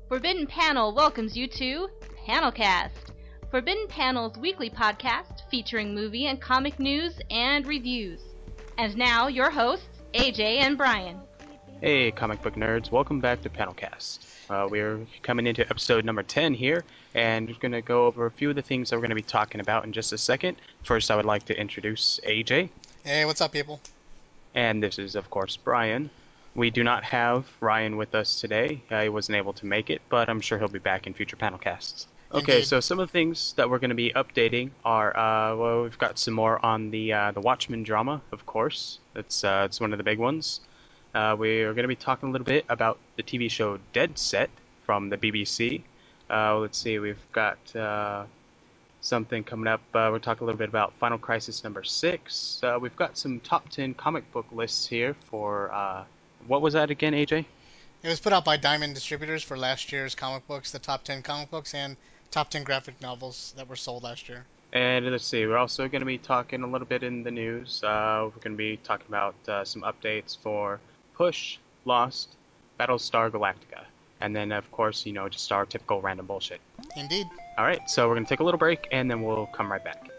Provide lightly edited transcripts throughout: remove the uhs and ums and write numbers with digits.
Forbidden Panel welcomes you to Panelcast, Forbidden Panel's weekly podcast featuring movie and comic news and reviews. And now, your hosts, AJ and Brian. Hey, comic book nerds, welcome back to Panelcast. We're coming into episode number 10 here, and we're going to go over a few of the things that we're going to be talking about in just a second. First, I would like to introduce AJ. Hey, what's up, people? And this is, of course, Brian. We do not have Ryan with us today. He wasn't able to make it, but I'm sure he'll be back in future Panelcasts. Okay, Indeed. so some of the things that we're going to be updating are, we've got some more on the Watchmen drama, of course. It's one of the big ones. We are going to be talking a little bit about the TV show Dead Set from the BBC. Let's see, we've got something coming up. We'll talk a little bit about Final Crisis number 6. We've got some top 10 comic book lists here for, what was that again, AJ? It was put out by Diamond Distributors for last year's comic books, the top 10 comic books, and top 10 graphic novels that were sold last year. And let's see, we're also going to be talking a little bit in the news. We're going to be talking about some updates for Push, Lost, Battlestar Galactica. And then, of course, just our typical random bullshit. Indeed. Alright, so we're going to take a little break, and then we'll come right back.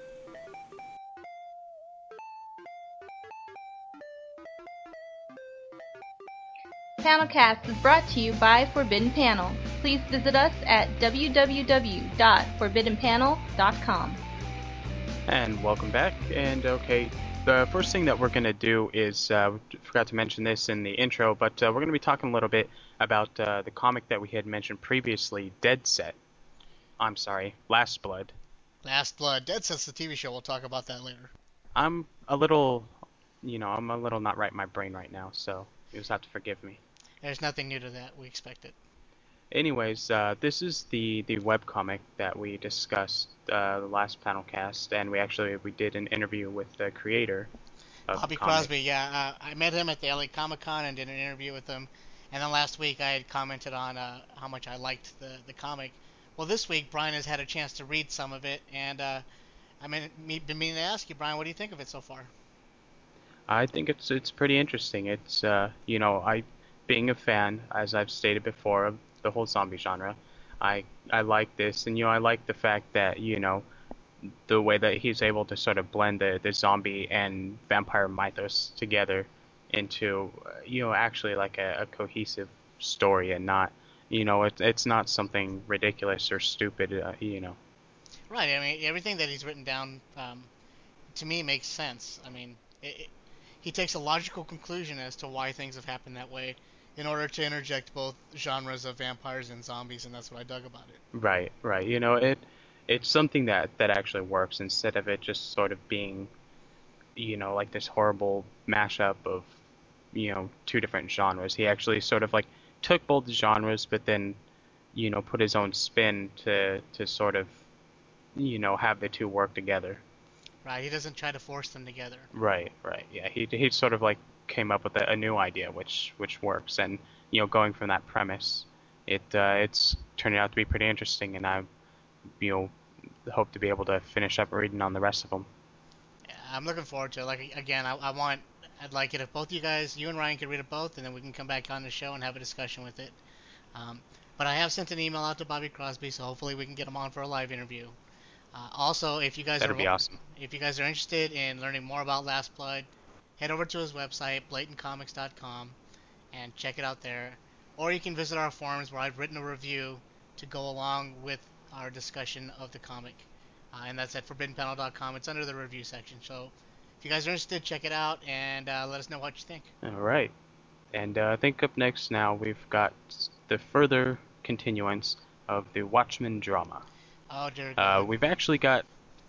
Panelcast is brought to you by Forbidden Panel. Please visit us at www.forbiddenpanel.com. And welcome back. And okay, the first thing that we're going to do is, we forgot to mention this in the intro, but we're going to be talking a little bit about the comic that we had mentioned previously, Dead Set. I'm sorry, Last Blood. Last Blood. Dead Set's the TV show. We'll talk about that later. I'm a little not right in my brain right now, so you just have to forgive me. There's nothing new to that. We expect it. Anyways, this is the webcomic that we discussed the last Panelcast, and we did an interview with the creator of Bobby the comic. Crosby, yeah. I met him at the LA Comic Con and did an interview with him. And then last week I had commented on how much I liked the comic. Well, this week Brian has had a chance to read some of it, and been meaning to ask you, Brian, what do you think of it so far? I think it's pretty interesting. It's I being a fan, as I've stated before, of the whole zombie genre, I like this, and I like the fact that the way that he's able to sort of blend the zombie and vampire mythos together into actually like a cohesive story, and not it's not something ridiculous or stupid. Right. I mean, everything that he's written down to me makes sense. I mean, he takes a logical conclusion as to why things have happened that way in order to interject both genres of vampires and zombies, and that's what I dug about it. Right, right. It's something that actually works instead of it just sort of being like this horrible mashup of two different genres. He actually sort of like took both genres, but then put his own spin to sort of have the two work together. Right. He doesn't try to force them together. Right, right. Yeah, he sort of like came up with a new idea which works, and going from that premise, it's turning out to be pretty interesting, and I you know hope to be able to finish up reading on the rest of them. Yeah, I'm looking forward to it. Like again, I'd like it if both you guys, you and Ryan, could read it both, and then we can come back on the show and have a discussion with it. But I have sent an email out to Bobby Crosby, so hopefully we can get him on for a live interview. Also, That'd be awesome. if you guys are interested in learning more about Last Blood, head over to his website, blatantcomics.com, and check it out there. Or you can visit our forums where I've written a review to go along with our discussion of the comic. And that's at forbiddenpanel.com. It's under the review section. So if you guys are interested, check it out and let us know what you think. All right. And I think up next now we've got the further continuance of the Watchmen drama. Oh dear God. We've actually got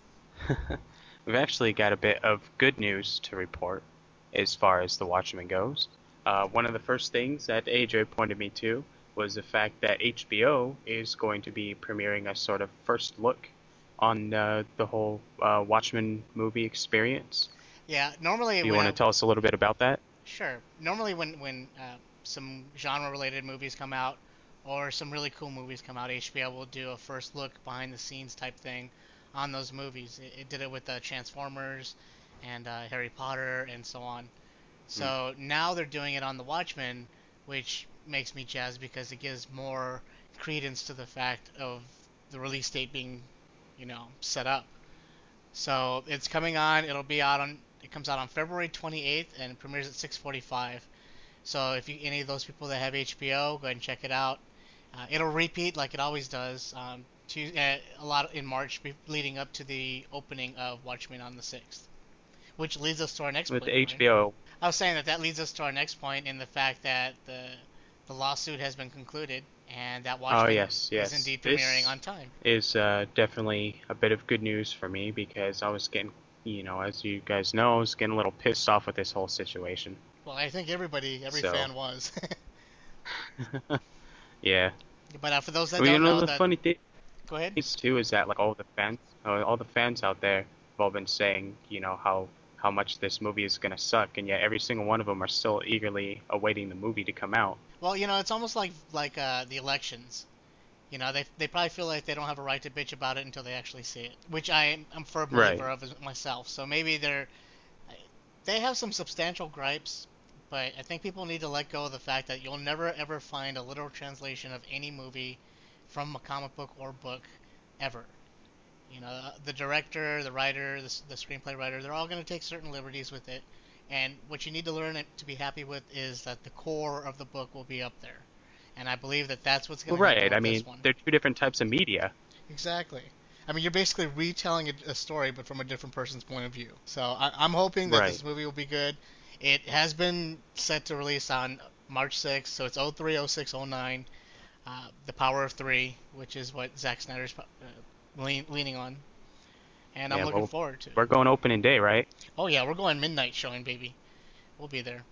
a bit of good news to report as far as the Watchmen goes. One of the first things that AJ pointed me to was the fact that HBO is going to be premiering a sort of first look on the whole Watchmen movie experience. Yeah, normally Do you when want to tell us a little bit about that? sure. Normally when some genre-related movies come out or some really cool movies come out, HBO will do a first look behind the scenes type thing on those movies. It did it with Transformers and Harry Potter and so on. Hmm. So now they're doing it on The Watchmen, which makes me jazzed because it gives more credence to the fact of the release date being, set up. So it's coming on. It'll be out on. It comes out on February 28th and premieres at 6:45. So if you any of those people that have HBO, go ahead and check it out. It'll repeat like it always does. A lot in March, leading up to the opening of Watchmen on the 6th, which leads us to our next With point, the Brian. HBO. I was saying that leads us to our next point in the fact that the lawsuit has been concluded and that Oh Watchmen yes, is yes. indeed premiering This on time. is definitely a bit of good news for me because I was getting, as you guys know, I was getting a little pissed off with this whole situation. Well, I think every So, fan was. yeah. But for those that Well, don't know, the that funny thing go ahead. is too is that like all the fans out there have all been saying, how much this movie is gonna suck, and yet every single one of them are still eagerly awaiting the movie to come out. Well, it's almost like the elections. They probably feel like they don't have a right to bitch about it until they actually see it, which I'm a firm Right. believer of myself. So maybe they have some substantial gripes, but I think people need to let go of the fact that you'll never ever find a literal translation of any movie from a comic book or book ever. The director, the writer, the screenplay writer, they're all going to take certain liberties with it. And what you need to learn to be happy with is that the core of the book will be up there. And I believe that that's what's going Well, to happen right. I with this mean, one. they're two different types of media. Exactly. I mean, you're basically retelling a story, but from a different person's point of view. So I'm hoping that Right. this movie will be good. It has been set to release on March 6th, so it's 03, 06, 09. The Power of Three, which is what Zack Snyder's leaning on. And I'm Yeah. looking Well, forward to it. we're going opening day, right? Oh, yeah, we're going midnight showing, baby. We'll be there.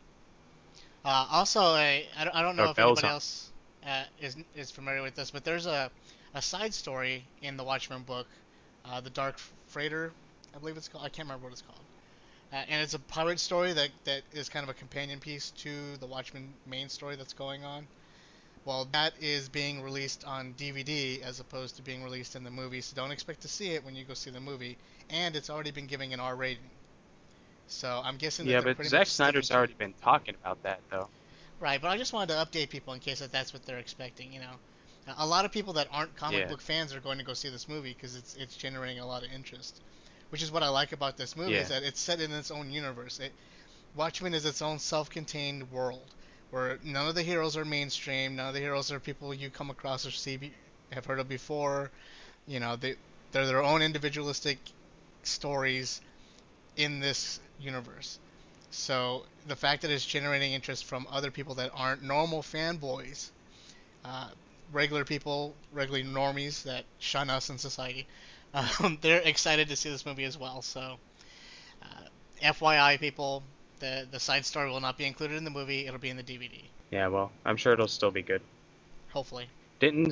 Also, I don't know Our if bells anybody on. else is familiar with this, but there's a side story in the Watchmen book, The Dark Freighter, I believe it's called. I can't remember what it's called. And it's a pirate story that is kind of a companion piece to the Watchmen main story that's going on. Well, that is being released on DVD as opposed to being released in the movie, so don't expect to see it when you go see the movie. And it's already been giving an R rating. So I'm guessing that Yeah, they're but pretty much Zack sticking Snyder's to it. already been talking about that, though. Right, but I just wanted to update people in case that's what they're expecting. A lot of people that aren't comic Yeah. book fans are going to go see this movie because it's generating a lot of interest, which is what I like about this movie is Yeah. that it's set in its own universe. Watchmen is its own self-contained world where none of the heroes are mainstream, none of the heroes are people you come across or have heard of before. They're their own individualistic stories in this universe. So the fact that it's generating interest from other people that aren't normal fanboys, uh, regular people, regular normies that shun us in society, they're excited to see this movie as well. So, FYI, people, the side story will not be included in the movie. It'll be in the DVD, Yeah. Well, I'm sure it'll still be good. hopefully. Didn't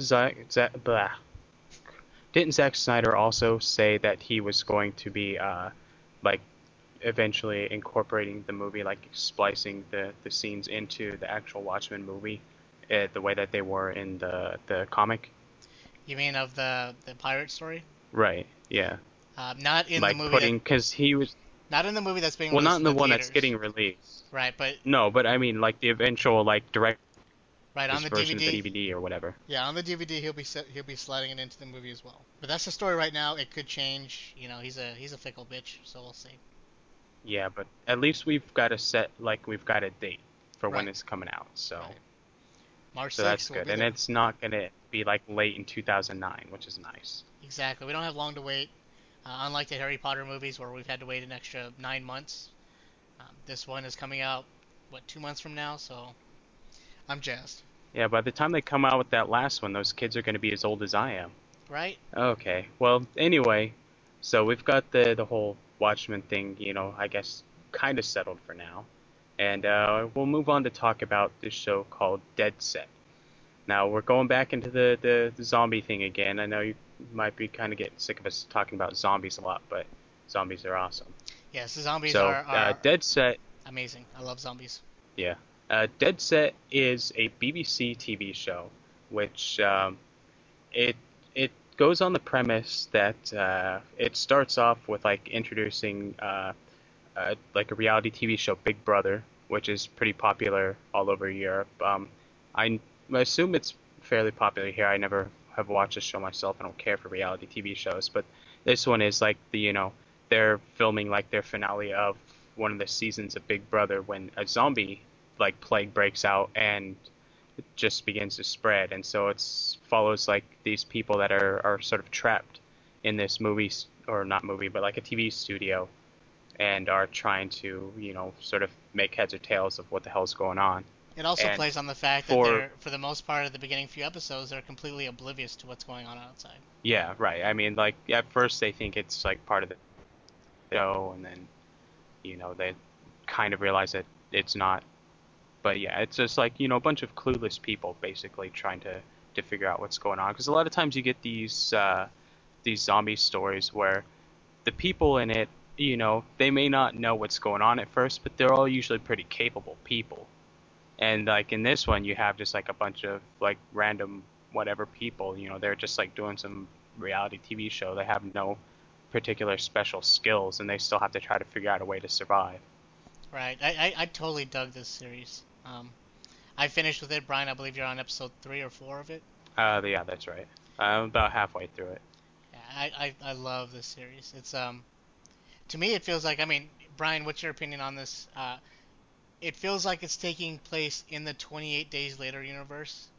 Didn't Zack Snyder also say that he was going to be like eventually incorporating the movie, like splicing the scenes into the actual Watchmen movie, the way that they were in the comic? You mean of the pirate story? Right. Yeah. Not in the Like movie because he was not in the movie that's being well, not released in in the the one that's theaters, getting released. right? But No, but I mean like the eventual like director's right on the version of the DVD. DVD or whatever. Yeah, on the DVD he'll be sliding it into the movie as well. But that's the story right now. It could change. He's a fickle bitch, so we'll see. Yeah, but at least we've got a date for when Right, it's coming out. right. March So that's 6th, we'll good. be And there. it's not gonna be like late in 2009, which is nice. Exactly. We don't have long to wait. Unlike the Harry Potter movies where we've had to wait an extra 9 months, this one is coming out what 2 months from now. So I'm jazzed. Yeah, by the time they come out with that last one, those kids are gonna be as old as I am. Right? Okay. Well, anyway, so we've got the whole Watchmen thing, I guess kind of settled for now. And we'll move on to talk about this show called Dead Set. Now we're going back into the zombie thing again. I know you might be kind of getting sick of us talking about zombies a lot, but zombies are awesome. Yes, the zombies So are Dead Set, amazing. I love zombies. yeah, Dead Set is a BBC TV show, which it it goes on the premise that it starts off with like introducing like a reality TV show, Big Brother, which is pretty popular all over Europe. I assume it's fairly popular here. I never have watched the show myself. I don't care for reality TV shows, but this one is like they're filming like their finale of one of the seasons of Big Brother when a zombie like plague breaks out and it just begins to spread, and so it's follows like these people that are sort of trapped in this movie or not movie, but like a TV studio, and are trying to sort of make heads or tails of what the hell's going on. It also And plays on the fact that for they're, for the most part of the beginning few episodes, they're completely oblivious to what's going on outside. Yeah, right. I mean, like at first they think it's like part of the show, and then they kind of realize that it's not. But yeah, it's just like a bunch of clueless people basically trying to figure out what's going on. Because a lot of times you get these zombie stories where the people in it, they may not know what's going on at first, but they're all usually pretty capable people. And like in this one, you have just like a bunch of like random whatever people, they're just like doing some reality TV show. They have no particular special skills, and they still have to try to figure out a way to survive. Right. I totally dug this series. I finished with it, Brian. I believe you're on episode 3 or 4 of it. Yeah, that's right. I'm about halfway through it. Yeah, I love this series. It's to me it feels like, I mean, Brian, what's your opinion on this? It feels like it's taking place in the 28 Days Later universe.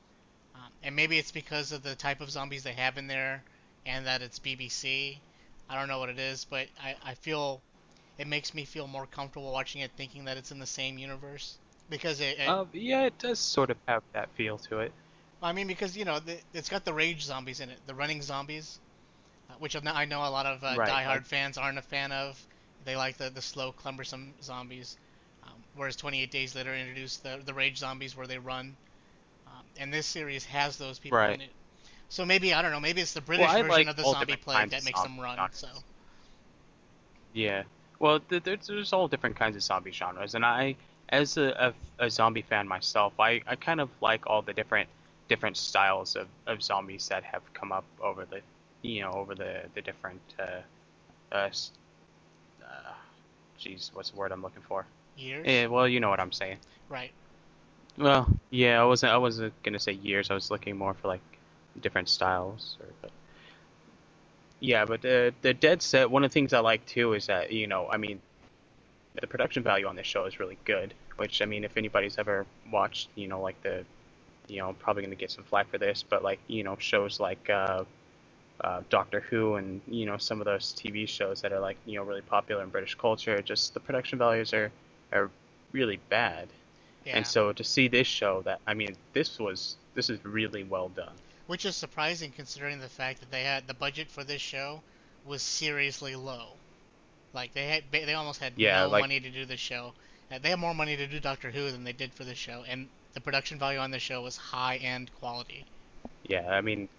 And maybe it's because of the type of zombies they have in there and that it's BBC. I don't know what it is, but I feel it makes me feel more comfortable watching it thinking that it's in the same universe. Because Yeah, it does sort of have that feel to it. I mean, because, it's got the rage zombies in it, the running zombies, which I know a lot of Right, like diehard fans aren't a fan of. They like the slow, cumbersome zombies. Whereas 28 Days Later introduced the rage zombies where they run. And this series has those people right. in it. So maybe, I don't know, maybe it's the Well, British I version like of the all zombie different plague kinds that of makes zombie them run. So, genres. Yeah. Well, there's all different kinds of zombie genres, and as a zombie fan myself, I kind of like all the different styles of zombies that have come up over the different uh, s- uh geez, what's the word I'm looking for? years? Yeah, well, you know what I'm saying. Right. Well, yeah, I wasn't gonna say years. I was looking more for like different styles, but yeah, but the Dead Set. One of the things I like too is that I mean, the production value on this show is really good. Which I mean, if anybody's ever watched, like probably gonna get some flack for this, but like shows like Doctor Who and some of those TV shows that are like really popular in British culture, just the production values are really bad. And Yeah. so to see this show, that I mean, this is really well done. Which is surprising considering the fact that the budget for this show was seriously low. Like they almost had Yeah, no like money to do this show. They had more money to do Doctor Who than they did for this show, and the production value on this show was high end quality. yeah, I mean,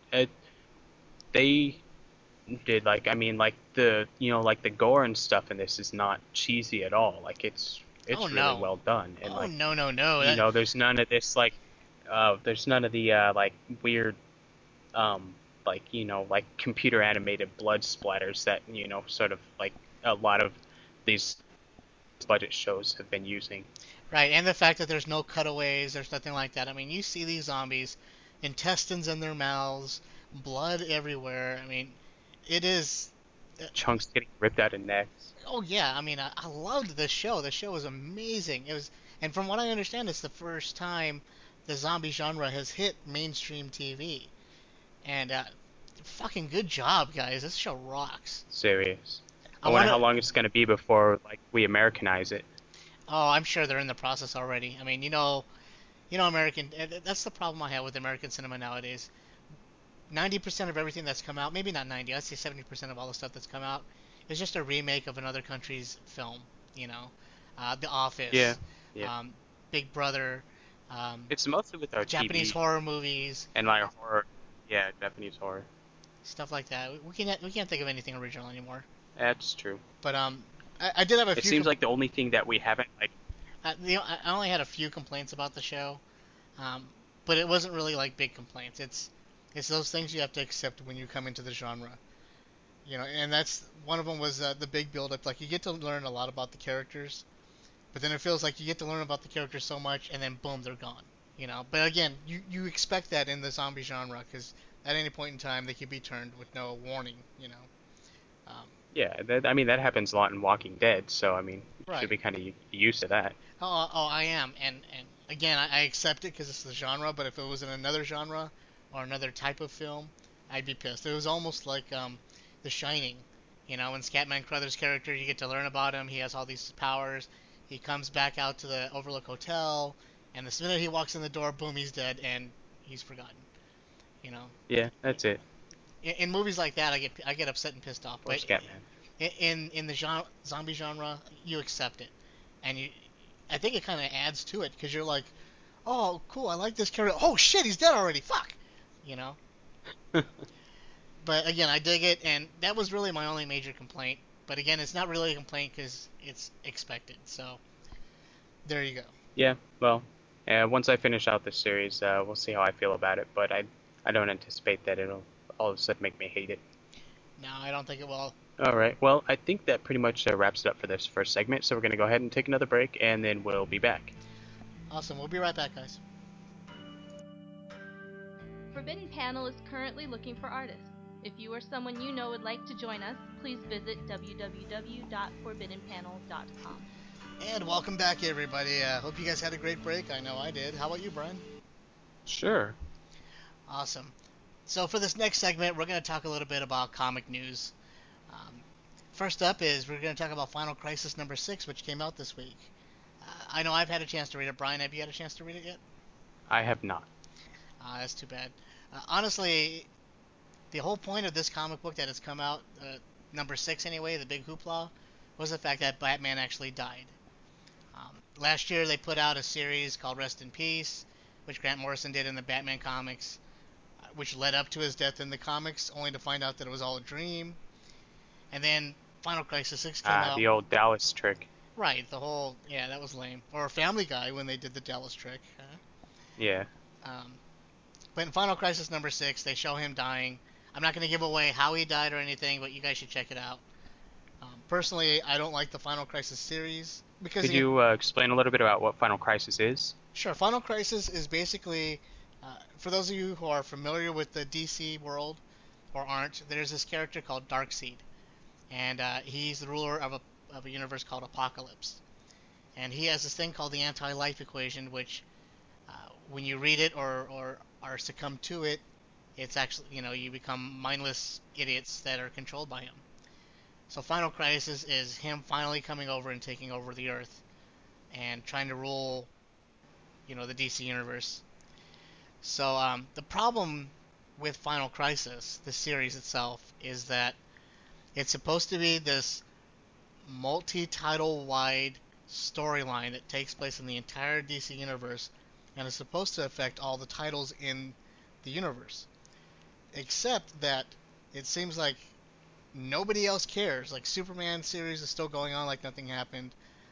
they did like I mean like like the gore and stuff in this is not cheesy at all. Like Oh it's really no. well done, and Oh like no no no. That, there's none of this like there's none of the like weird um like like computer animated blood splatters that sort of like a lot of these budget shows have been using. right, and the fact that there's no cutaways, there's nothing like that. I mean, you see these zombies, intestines in their mouths, blood everywhere. I mean, it is. uh, Chunks getting ripped out of necks. Oh yeah, I mean, I loved this show. The show was amazing. It was, and from what I understand, it's the first time the zombie genre has hit mainstream TV. And fucking good job, guys. This show rocks. Serious. I I wonder want how to. long it's going to be before like we Americanize it. Oh, I'm sure they're in the process already. I mean, American. That's the problem I have with American cinema nowadays. 90% of everything that's come out, maybe not 90, I'd say 70% of all the stuff that's come out, is just a remake of another country's film. You know, The Yeah, Office, yeah. um, Big Brother, um, It's mostly with our Japanese TV horror movies, and like horror. Yeah, Japanese horror. stuff like that. We can't think of anything original anymore. That's true. But I did have a It few. seems like the only thing that we haven't like. I only had a few complaints about the show, um, but it wasn't really like big complaints. It's those things you have to accept when you come into the genre, and that's one of them was the big build up. Like you get to learn a lot about the characters, but then it feels like you get to learn about the characters so much, and then boom, they're gone. But again, you expect that in the zombie genre because at any point in time they could be turned with no warning. Um, Yeah, I mean that happens a lot in Walking Dead, so I mean you should right. be kind of used to that. Oh, I am, and again, I accept it because it's the genre. But if it was in another genre or another type of film, I'd be pissed. It was almost like The Shining. When Scatman Crothers' character, you get to learn about him. He has all these powers. He comes back out to the Overlook Hotel, and the minute he walks in the door, boom, he's dead and he's forgotten. You know, Yeah, that's it. in movies like that, I get upset and pissed off. Or But Scatman. in the zombie genre, you accept it, and I think it kind of adds to it because you're like, oh, cool, I like this character. Oh shit, he's dead already. Fuck, you know. But again, I dig it, and that was really my only major complaint. But again, it's not really a complaint because it's expected. So there you go. Yeah, well, once I finish out this series, we'll see how I feel about it. But I don't anticipate that it'll all of a sudden make me hate it. No, I don't think it will. All right. Well, I think that pretty much wraps it up for this first segment. So we're going to go ahead and take another break, and then we'll be back. Awesome. We'll be right back, guys. Forbidden Panel is currently looking for artists. If you or someone you know would like to join us, please visit www.forbiddenpanel.com. And welcome back, everybody. Hope you guys had a great break. I know I did. How about you, Brian? Sure. Awesome. So for this next segment, we're going to talk a little bit about comic news. Um, First up is we're going to talk about Final Crisis number 6, which came out this week. I know I've had a chance to read it. Brian, have you had a chance to read it yet? I have not. That's too bad. Honestly, the whole point of this comic book that has come out, number 6 anyway, the big hoopla, was the fact that Batman actually died. Last year they put out a series called Rest in Peace, which Grant Morrison did in the Batman comics, which led up to his death in the comics, only to find out that it was all a dream. And then Final Crisis 6 came Ah, out. the old Dallas trick. Right, yeah, that was lame. Or Family Guy when they did the Dallas trick. Yeah. Um, but in Final Crisis number 6, they show him dying. I'm not going to give away how he died or anything, but you guys should check it out. Personally, I don't like the Final Crisis series because Could you explain a little bit about what Final Crisis is? sure, Final Crisis is basically, for those of you who are familiar with the DC world or aren't, there's this character called Darkseid, and he's the ruler of a universe called Apocalypse. And he has this thing called the anti-life equation, which when you read it or are succumb to it, it's actually, you become mindless idiots that are controlled by him. So Final Crisis is him finally coming over and taking over the Earth and trying to rule, the DC universe. So the problem with Final Crisis, the series itself, is that it's supposed to be this multi-title wide storyline that takes place in the entire DC universe and is supposed to affect all the titles in the universe. Except that it seems like nobody else cares. Like Superman series is still going on like nothing happened.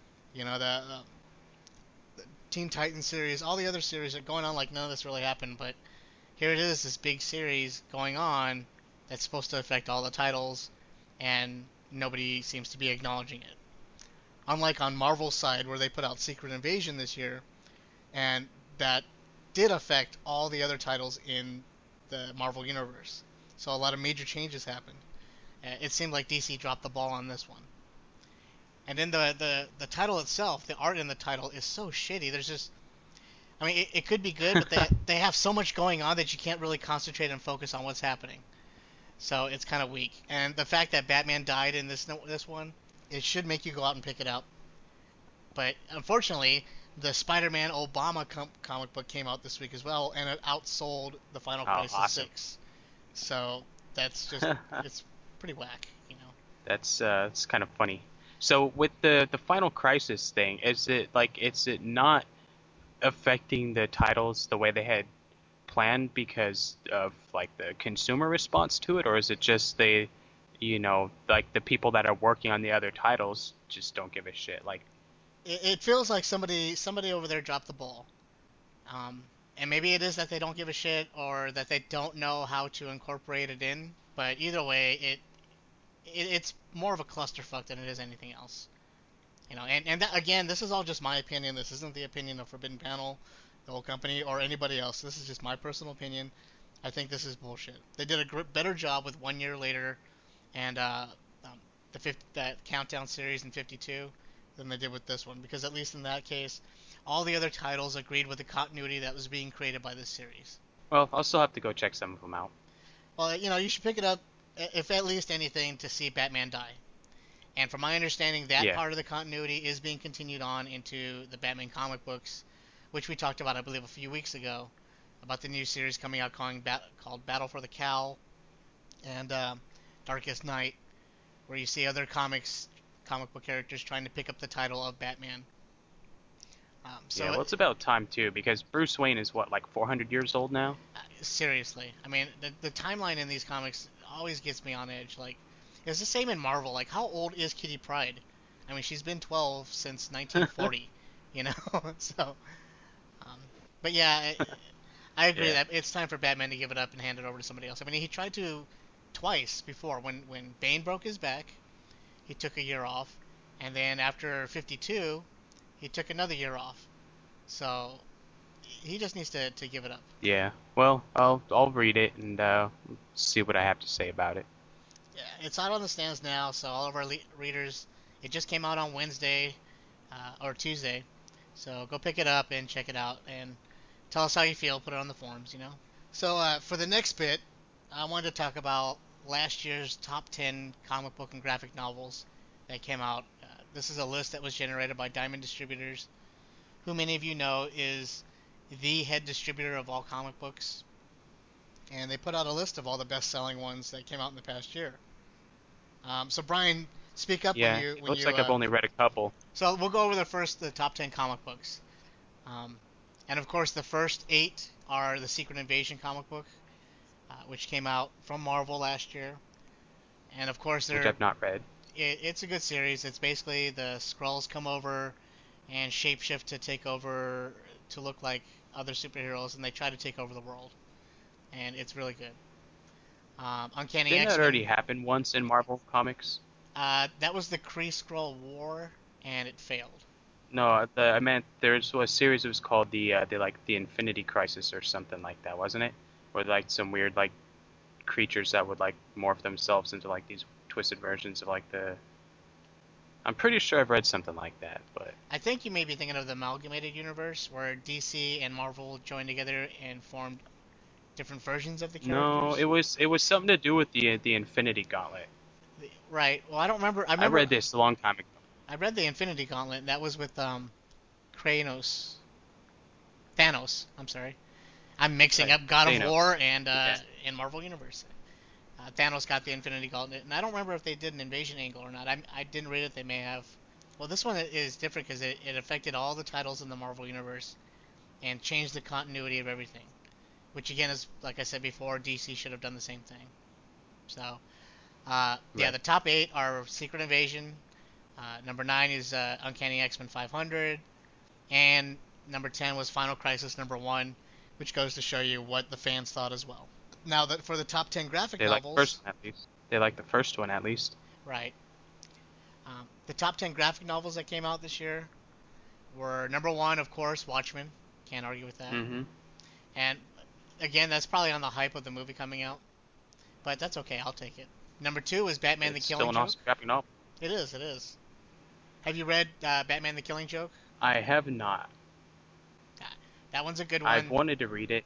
The Teen Titans series, all the other series are going on like none of this really happened. But here it is, this big series going on that's supposed to affect all the titles, and nobody seems to be acknowledging it. Unlike on Marvel's side, where they put out Secret Invasion this year, and that did affect all the other titles in the Marvel Universe. So a lot of major changes happened. It seemed like DC dropped the ball on this one. And then the title itself, the art in the title is so shitty. There's just, I mean, it could be good, but they have so much going on that you can't really concentrate and focus on what's happening. So it's kind of weak. And the fact that Batman died in this one, it should make you go out and pick it up. But unfortunately, the Spider-Man Obama comic book came out this week as well, and it outsold the Final Oh, Crisis awesome. 6. So that's just, it's pretty whack. That's kind of funny. So with the Final Crisis thing, is it not affecting the titles the way they had planned because of like the consumer response to it, or is it just like the people that are working on the other titles just don't give a shit? Like, It feels like somebody over there dropped the ball. And maybe it is that they don't give a shit or that they don't know how to incorporate it in. But either way, it's more of a clusterfuck than it is anything else. And that, again, this is all just my opinion. This isn't the opinion of Forbidden Panel. the whole company, or anybody else. This is just my personal opinion. I think this is bullshit. They did a better job with 1 year later and that countdown series in 52 than they did with this one, because at least in that case, all the other titles agreed with the continuity that was being created by this series. Well, I'll still have to go check some of them out. Well, you should pick it up, if at least anything, to see Batman die. And from my understanding, that Yeah. part of the continuity is being continued on into the Batman comic books, which we talked about, I believe, a few weeks ago, about the new series coming out called Battle for the Cowl and Darkest Night, where you see other comic book characters trying to pick up the title of Batman. Yeah, So well, it's about time too, because Bruce Wayne is what, like 400 years old now? seriously, I mean, the timeline in these comics always gets me on edge. Like, it's the same in Marvel. Like, how old is Kitty Pryde? I mean, she's been 12 since 1940, you know? So, um, but yeah, I agree Yeah. that it's time for Batman to give it up and hand it over to somebody else. I mean, he tried to twice before. When Bane broke his back, he took a year off, and then after 52, he took another year off. So he just needs to give it up. Yeah. Well, I'll read it and see what I have to say about it. Yeah, it's out on the stands now, so all of our readers, it just came out on Wednesday or Tuesday. So go pick it up and check it out and tell us how you feel. Put it on the forums. So for the next bit, I wanted to talk about last year's top 10 comic book and graphic novels that came out. This is a list that was generated by Diamond Distributors, who many of you know is the head distributor of all comic books. And they put out a list of all the best-selling ones that came out in the past year. So Brian, speak up when Yeah, you it when looks you. like I've only read a couple. So we'll go over the top 10 comic books. Um, and of course, the first eight are the Secret Invasion comic book, which came out from Marvel last year. And of course, Which I've not read. it's a good series. It's basically the Skrulls come over and shapeshift to take over to look like other superheroes, and they try to take over the world. And it's really good. Uncanny Didn't that X-Men. already happen once in Marvel Comics? That was the Kree Skrull War, and it failed. No, I meant there's a series that was called the Infinity Crisis or something like that, wasn't it? Where like some weird like creatures that would like morph themselves into like these twisted versions of like the. I'm pretty sure I've read something like that, but I think you may be thinking of the Amalgamated Universe, where DC and Marvel joined together and formed different versions of the no, characters. it was something to do with the Infinity Gauntlet. Right. Well, I don't remember. I I remember read this a long time ago. I read the Infinity Gauntlet. That was with Kranos, Thanos. I'm sorry. I'm mixing Right, up God of Thanos. War and Yeah. in Marvel Universe. Thanos got the Infinity Gauntlet, and I don't remember if they did an invasion angle or not. I didn't read it. They may have. Well, this one is different because it affected all the titles in the Marvel Universe and changed the continuity of everything. Which again is, like I said before, DC should have done the same thing. So, yeah, Right. the top eight are Secret Invasion. Number nine is Uncanny X-Men 500, and number 10 was Final Crisis number one, which goes to show you what the fans thought as well. Now that for the top 10 graphic They like the first novels, one at least. They like the first one at least. right? The top 10 graphic novels that came out this year were number one, of course, Watchmen. Can't argue with that. Mm-hmm. And again, that's probably on the hype of the movie coming out, but that's okay. I'll take it. Number two is Batman: The It's still Killing an Joke. awesome graphic novel. It is. It is. Have you read Batman: The Killing Joke? I have not. Uh, that one's a good I've one. wanted to read it.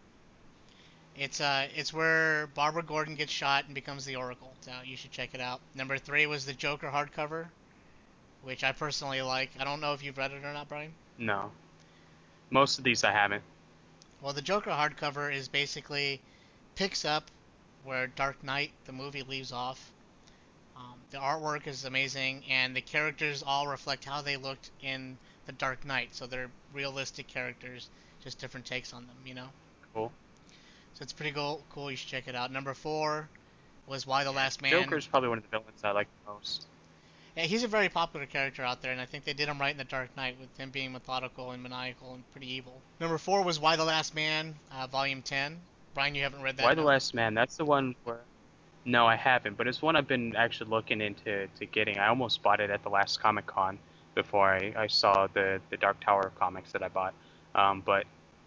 It's where Barbara Gordon gets shot and becomes the Oracle. So you should check it out. Number three was the Joker hardcover, which I personally like. I don't know if you've read it or not, Brian. No. Most of these I haven't. Well, the Joker hardcover is basically picks up where Dark Knight the movie leaves off. The artwork is amazing, and the characters all reflect how they looked in the Dark Knight. So they're realistic characters, just different takes on them. Cool. So it's pretty cool. Cool. You should check it out. Number four was Why the Yeah. Last Joker Man. is probably one of the villains I like the most. Yeah, he's a very popular character out there, and I think they did him right in The Dark Knight with him being methodical and maniacal and pretty evil. Number four was Why the Last Man, Volume 10. Brian, you haven't read that, Why the no? Last Man? That's the one where. No, I haven't, but it's one I've been actually looking into getting. I almost bought it at the last Comic Con before I saw the Dark Tower comics that I bought. But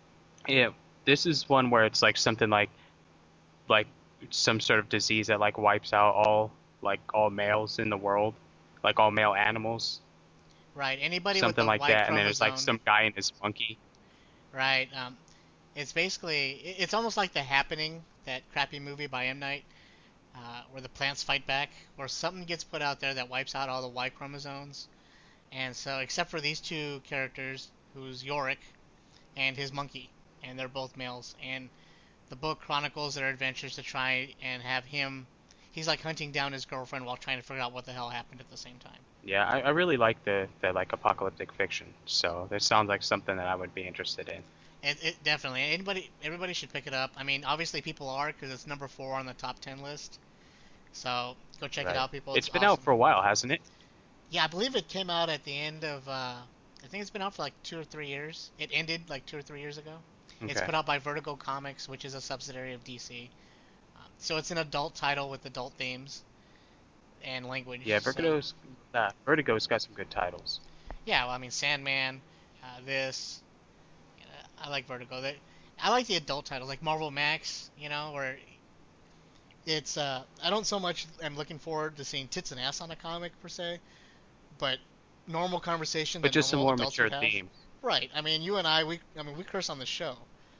Yeah, this is one where it's like something like some sort of disease that like wipes out all males in the world, like all male animals, Right. Anybody with something the like Y that. And then there's like chromosome. some guy and his monkey. Right. It's basically it's almost like The Happening, that crappy movie by M. Night, where the plants fight back, or something gets put out there that wipes out all the Y chromosomes. And so, except for these two characters, who's Yorick and his monkey, and they're both males, and the book chronicles their adventures to try and have him. He's like hunting down his girlfriend while trying to figure out what the hell happened at the same time. Yeah, I really like the like apocalyptic fiction. So this sounds like something that I would be interested in. It definitely everybody should pick it up. I mean, obviously people are because it's number 4 on the top 10 list. So go check it Right. out, people. It's It's been out awesome. for a while, hasn't it? Yeah, I believe it came out at the end of. I think it's been out for like 2 or 3 years. It ended like 2 or 3 years ago. It's Okay. put out by Vertigo Comics, which is a subsidiary of DC. So it's an adult title with adult themes and language. Yeah, So Vertigo's got some good titles. yeah, well, I mean Sandman, this. I like Vertigo. I like the adult titles like Marvel Max. Where it's I don't so much am looking forward to seeing tits and ass on a comic per se, but normal conversation But that just some normal more adults mature would have. themes. Right. I mean, you and I mean we curse on the show,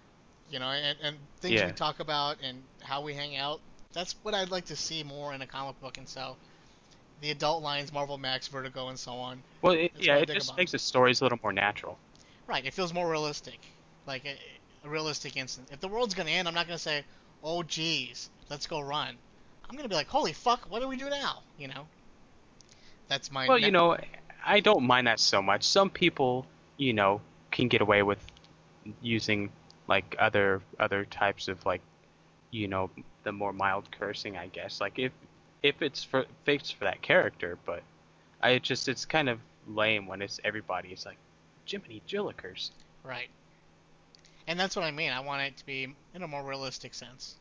and things we Yeah. talk about and how we hang out. That's what I'd like to see more in a comic book, and so the adult lines, Marvel Max, Vertigo, and so on. Well, That's yeah, what I it dig just about them. makes the stories a little more natural. Right. It feels more realistic, like a realistic instance. If the world's gonna end, I'm not gonna say, "Oh, geez, let's go run." I'm gonna be like, "Holy fuck, what do we do now?" That's my Well, net. I don't mind that so much. Some people, you know, can get away with using like other types of like, you know, the more mild cursing, I guess. Like if it's for fits for that character, but it's kind of lame when it's everybody. It's like Jiminy Jillikers. Right. And that's what I mean. I want it to be in a more realistic sense.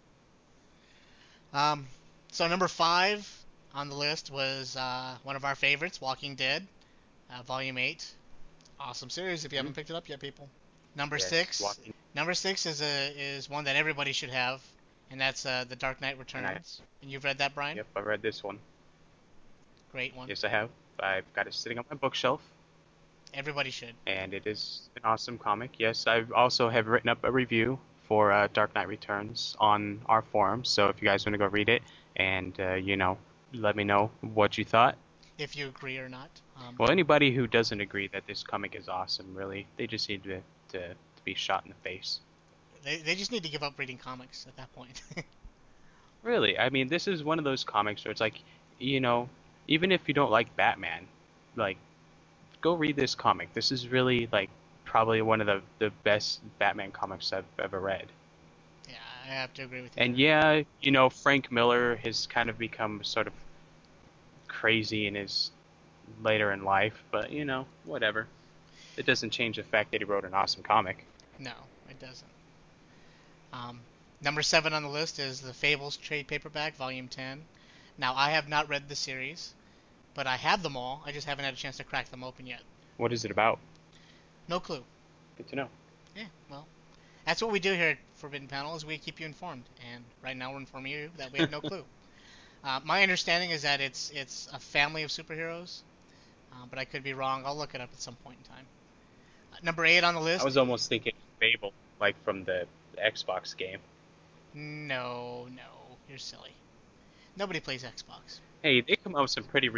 Um, so number 5 on the list was one of our favorites, Walking Dead, Volume 8. Awesome series if you Hmm? haven't picked it up yet, people. Number Yes, 6. walking. Number 6 is one that everybody should have, and that's The Dark Knight And I, Returns. And you've read that, Brian? yep, I read this one. Great one. Yes, I have. I've got it sitting on my bookshelf, Everybody should. and it is an awesome comic. Yes, I also have written up a review for Dark Knight Returns on our forum. So if you guys want to go read it and let me know what you thought. If you agree or not. Well, anybody who doesn't agree that this comic is awesome, really, they just need to be shot in the face. They just need to give up reading comics at that point. Really, I mean, this is one of those comics where it's like, you know, even if you don't like Batman, like, go read this comic. This is really, like, probably one of the best Batman comics I've ever read. Yeah, I have to agree with you And there. yeah, Frank Miller has kind of become sort of crazy in his later in life, but, whatever. It doesn't change the fact that he wrote an awesome comic. No, it doesn't. Number 7 on the list is the Fables trade paperback, Volume 10. Now, I have not read the series, but I have them all. I just haven't had a chance to crack them open yet. What is it about? No clue. Good to know. Yeah, well, that's what we do here at Forbidden Panel is we keep you informed, and right now we're informing you that we have no clue. My understanding is that it's a family of superheroes, but I could be wrong. I'll look it up at some point in time. Number 8 on the I list. was almost thinking Fable, like from the Xbox game. No, no, you're silly. Nobody plays Xbox. Hey, they come out with some pretty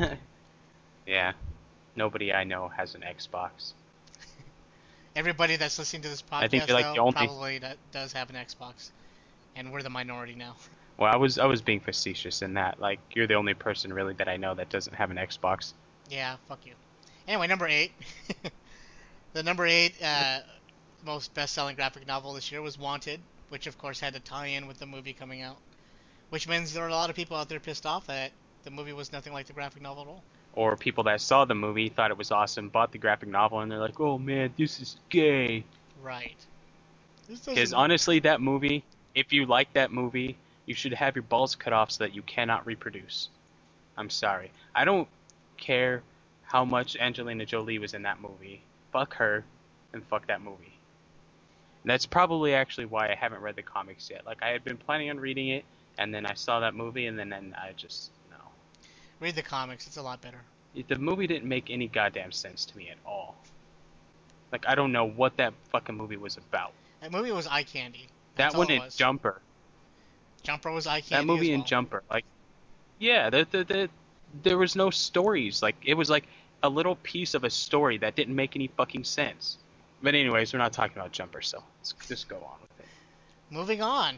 Yeah, nobody I know has an Xbox. Everybody that's listening to this I think podcast, you're like the though, only. probably does have an Xbox, and we're the minority now. Well, I was being facetious in that. Like, you're the only person really that I know that doesn't have an Xbox. Yeah, fuck you. Anyway, number 8. The number 8 most best-selling graphic novel this year was Wanted, which of course had to tie in with the movie coming out, which means there are a lot of people out there pissed off that the movie was nothing like the graphic novel at all. Or people that saw the movie, thought it was awesome, bought the graphic novel, and they're like, "Oh man, this is gay." Right. This Because doesn't. honestly, that movie, if you like that movie, you should have your balls cut off so that you cannot reproduce. I'm sorry. I don't care how much Angelina Jolie was in that movie. Fuck her, and fuck that movie. And that's probably actually why I haven't read the comics yet. Like, I had been planning on reading it, and then I saw that movie, and then I just, no. Read the comics; it's a lot better. The movie didn't make any goddamn sense to me at all. Like, I don't know what that fucking movie was about. That movie was eye candy. That's That all one it and was. Jumper. Jumper was eye That candy as movie well. and Jumper. Like, yeah, there was no stories. Like, it was like a little piece of a story that didn't make any fucking sense. But anyways, we're not talking about Jumper, so let's just go on with it. Moving on.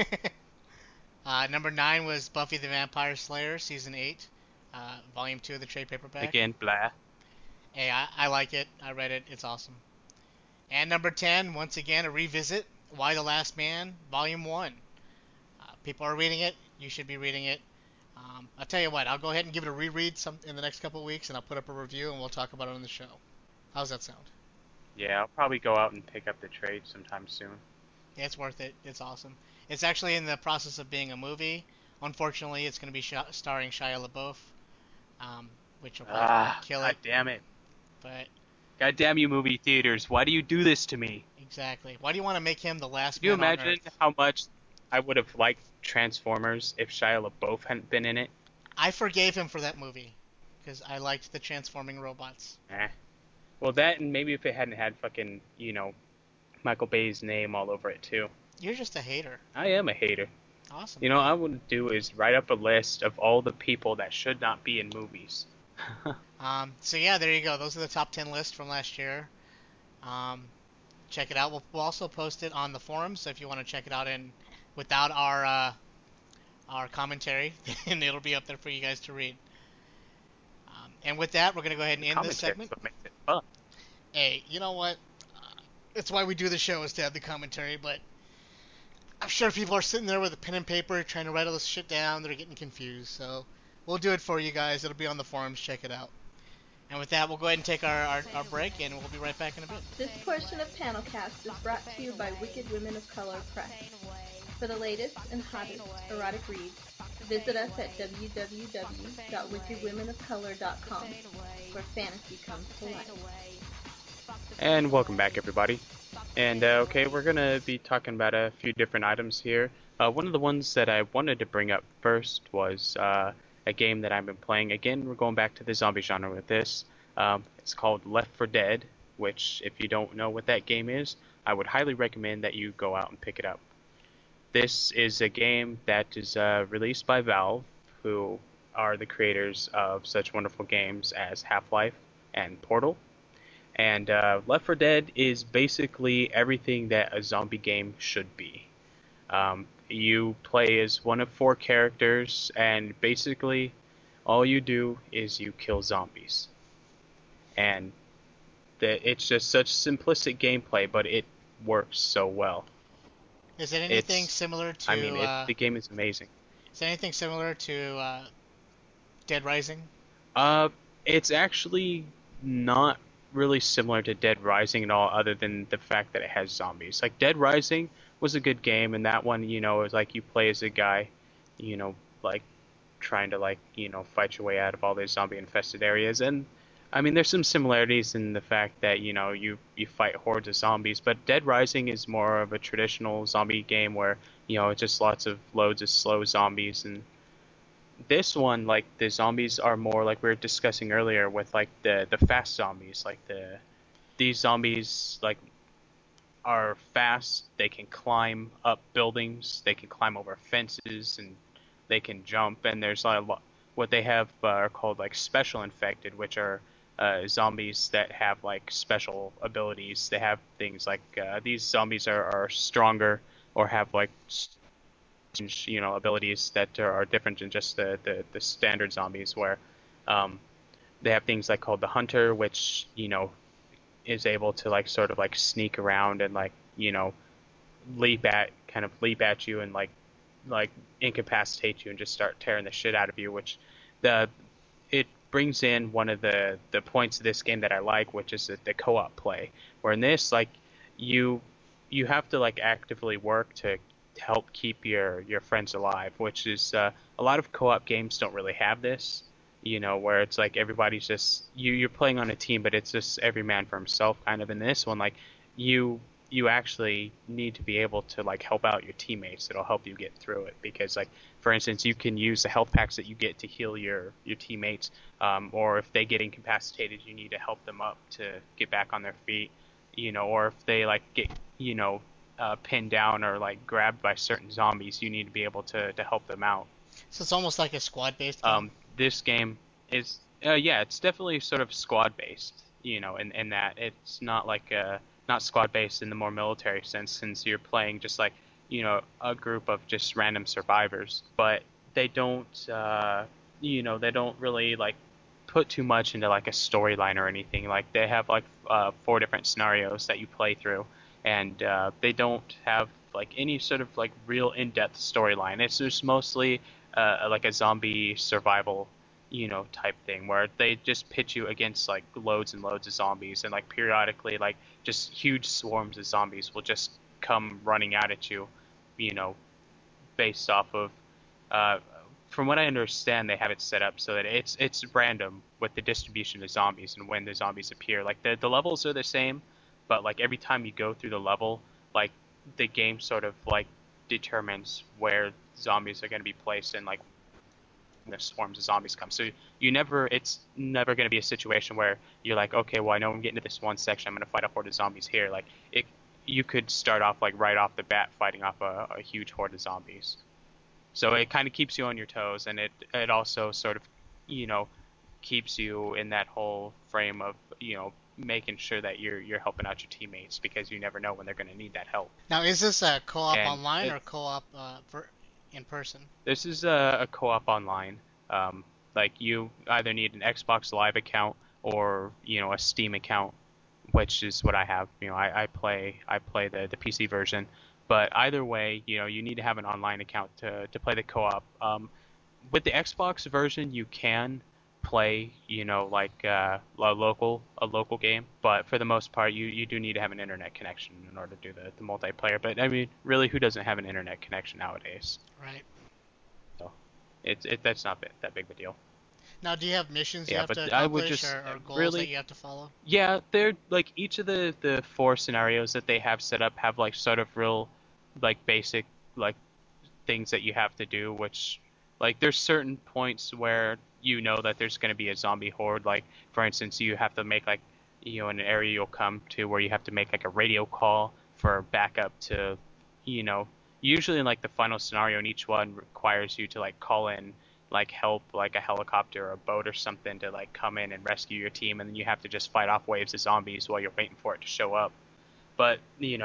Number 9 was Buffy the Vampire Slayer, Season 8, Volume 2 of the trade paperback. Again, blah. Hey, I like it. I read it. It's awesome. And number 10, once again, a revisit, Why the Last Man, Volume 1. People are reading it. You should be reading it. I'll tell you what, I'll go ahead and give it a reread in the next couple of weeks, and I'll put up a review, and we'll talk about it on the show. How's that sound? Yeah, I'll probably go out and pick up the trade sometime soon. Yeah, it's worth it. It's awesome. It's actually in the process of being a movie. Unfortunately, it's going to be starring Shia LaBeouf, which will probably kill God it. damn it. But God damn you, movie theaters. Why do you do this to me? exactly. Why do you want to make him the last Can you man on imagine Earth? how much I would have liked Transformers if Shia LaBeouf hadn't been in it? I forgave him for that movie because I liked the transforming robots. Eh. Well, that and maybe if it hadn't had fucking, Michael Bay's name all over it too. You're just a hater. I am a hater. Awesome. What I want to do is write up a list of all the people that should not be in movies. So yeah, there you go. Those are the top 10 lists from last year. Um, check it out. We'll also post it on the forums, so if you want to check it out without our commentary, then it'll be up there for you guys to read. And with that, we're gonna go ahead and The end this commentary segment. is what makes it fun. Hey, you know what? That's why we do the show, is to have the commentary. But I'm sure people are sitting there with a pen and paper trying to write all this shit down. They're getting confused. So we'll do it for you guys. It'll be on the forums. Check it out. And with that, we'll go ahead and take our break, and we'll be right back in a bit. This portion of Panelcast is brought to you by Wicked Women of Color Press. For the latest and hottest erotic reads, visit us at www.wickedwomenofcolor.com, where fantasy comes to life. And welcome back, everybody. And okay, we're gonna be talking about a few different items here. One of the ones that I wanted to bring up first was a game that I've been playing. Again, we're going back to the zombie genre with this. It's called Left 4 Dead, which, if you don't know what that game is, I would highly recommend that you go out and pick it up. This is a game that is released by Valve, who are the creators of such wonderful games as Half-Life and Portal. And Left 4 Dead is basically everything that a zombie game should be. You play as one of 4 characters, and basically all you do is you kill zombies. And it's just such simplistic gameplay, but it works so well. Is it anything similar to? The game is amazing. Is it anything similar to Dead Rising? It's actually not really similar to Dead Rising at all, other than the fact that it has zombies. Like, Dead Rising was a good game, and that one, is like you play as a guy, like trying to fight your way out of all those zombie infested areas. And I mean, there's some similarities in the fact that you fight hordes of zombies, but Dead Rising is more of a traditional zombie game where it's just loads of slow zombies. And this one, like, the zombies are more like we were discussing earlier with like the fast zombies. Like these zombies like are fast. They can climb up buildings. They can climb over fences, and they can jump. And there's a lot. What they have are called like special infected, which are zombies that have like special abilities. They have things like these zombies are stronger or have like abilities that are different than just the standard zombies, where they have things like called the hunter, which is able to like sort of like sneak around and like leap at you and like incapacitate you and just start tearing the shit out of you, which it brings in one of the points of this game that I like, which is the co-op play, where in this, like, you have to like actively work to help keep your friends alive, which is a lot of co-op games don't really have this, where it's like everybody's just you're playing on a team, but it's just every man for himself kind of. In this one, like, you you actually need to be able to like help out your teammates. It'll help you get through it because like for instance, you can use the health packs that you get to heal your teammates, or if they get incapacitated, you need to help them up to get back on their feet, or if they like get pinned down or like grabbed by certain zombies, you need to be able to help them out. So it's almost like a squad-based game. This game is yeah, it's definitely sort of squad based, in that it's not like not squad based in the more military sense, since you're playing just like a group of just random survivors, but they don't they don't really like put too much into like a storyline or anything. Like they have like 4 different scenarios that you play through, and they don't have like any sort of like real in-depth storyline. It's just mostly like a zombie survival, type thing where they just pitch you against like loads and loads of zombies, and like periodically like just huge swarms of zombies will just come running out at you, you know, based off of uh, from what I understand, they have it set up so that it's random with the distribution of zombies and when the zombies appear. Like the levels are the same, but like every time you go through the level, like the game sort of like determines where zombies are going to be placed and like when the swarms of zombies come. So it's never going to be a situation where you're like, okay, well I know I'm getting to this one section, I'm going to fight a horde of zombies here. Like you could start off like right off the bat fighting off a huge horde of zombies. So it kind of keeps you on your toes, and it also sort of, you know, keeps you in that whole frame of, making sure that you're helping out your teammates because you never know when they're going to need that help. Now, is this a co-op And online or co-op for in person? this is a co-op online. Um, like you either need an Xbox Live account or a Steam account, which is what I have. I play the PC version, but either way, you need to have an online account to play the co-op. With the Xbox version, you can play, like a local game, but for the most part, you do need to have an internet connection in order to do the multiplayer. But I mean, really, who doesn't have an internet connection nowadays? Right. So that's not that big of a deal. Now, do you have missions you Yeah, have to but I would accomplish just or goals that really, you have to follow? yeah, they're like each of the 4 scenarios that they have set up have like sort of real like basic like things that you have to do, which like there's certain points where you know that there's going to be a zombie horde. Like for instance, you have to make like an area you'll come to where you have to make like a radio call for backup to you know usually in like the final scenario in each one requires you to like call in like help, like a helicopter or a boat or something to like come in and rescue your team, and then you have to just fight off waves of zombies while you're waiting for it to show up. But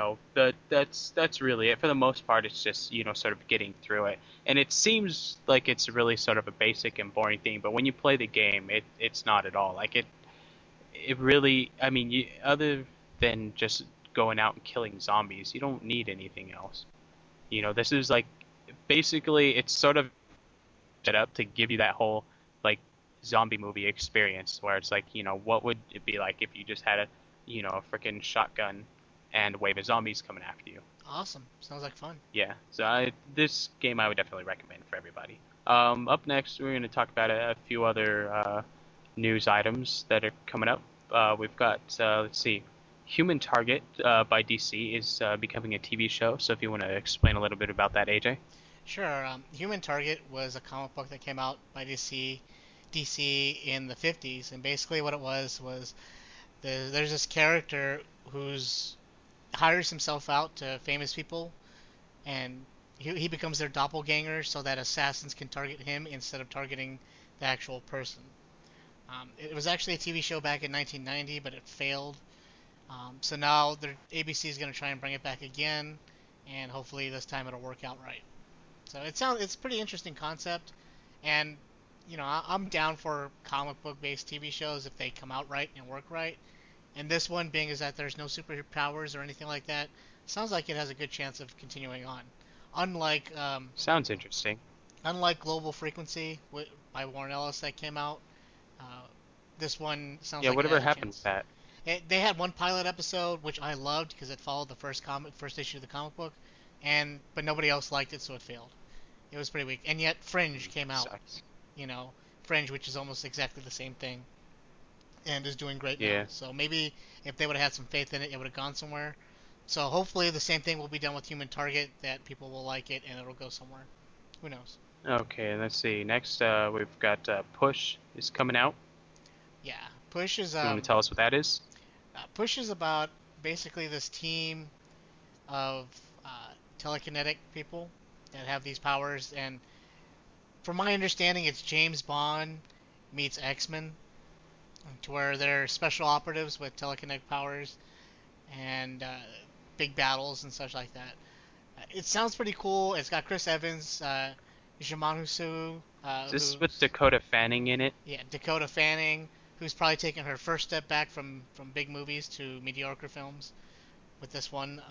that's really it for the most part. It's just sort of getting through it, and it seems like it's really sort of a basic and boring thing, but when you play the game, it's not at all. Like it really, I mean, other than just going out and killing zombies, you don't need anything else. This is like basically it's sort of set up to give you that whole like zombie movie experience where it's like, what would it be like if you just had a freaking shotgun and a wave of zombies coming after you. Awesome. Sounds like fun. Yeah, so this game I would definitely recommend for everybody. Up next, we're going to talk about a few other news items that are coming up. We've got, let's see, Human Target by DC is becoming a TV show. So if you want to explain a little bit about that, AJ. Sure. Human Target was a comic book that came out by DC in the 50s, and basically what it was there's this character who's hires himself out to famous people, and he becomes their doppelganger so that assassins can target him instead of targeting the actual person. It was actually a TV show back in 1990, but it failed. So now ABC is going to try and bring it back again, and hopefully this time it'll work out right. So it's a pretty interesting concept, and I'm down for comic book based TV shows if they come out right and work right. And this one being is that there's no superpowers or anything like that, sounds like it has a good chance of continuing on. Unlike Sounds interesting. unlike Global Frequency by Warren Ellis that came out, uh, this one sounds Yeah, like it whatever has a happened with chance. that? They had one pilot episode which I loved because it followed the first issue of the comic book, and but nobody else liked it, so it failed. It was pretty weak. And yet Fringe came out, Sucks. you know, Fringe, which is almost exactly the same thing, and is doing great now. Yeah. So maybe if they would have had some faith in it, it would have gone somewhere. So hopefully the same thing will be done with Human Target, that people will like it and it'll go somewhere. Who knows? Okay, let's see. Next, we've got Push is coming out. Yeah, Push is You want to tell us what that is? Push is about basically this team of telekinetic people that have these powers, and from my understanding, it's James Bond meets X-Men, to where they're special operatives with telekinetic powers and big battles and such like that. It sounds pretty cool. It's got Chris Evans, Jaman Husu, Is this with who's Dakota Fanning in it? yeah, Dakota Fanning, who's probably taken her first step back from big movies to mediocre films with this one.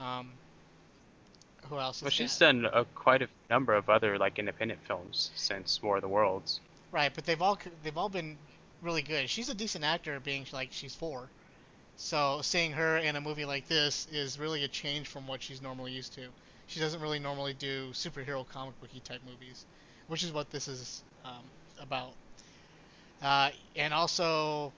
Who else Well, is she's got? done quite a number of other like independent films since War of the Worlds. Right, but they've all been really good. She's a decent actor, being like she's four. So seeing her in a movie like this is really a change from what she's normally used to. She doesn't really normally do superhero comic booky type movies, which is what this is about. And also,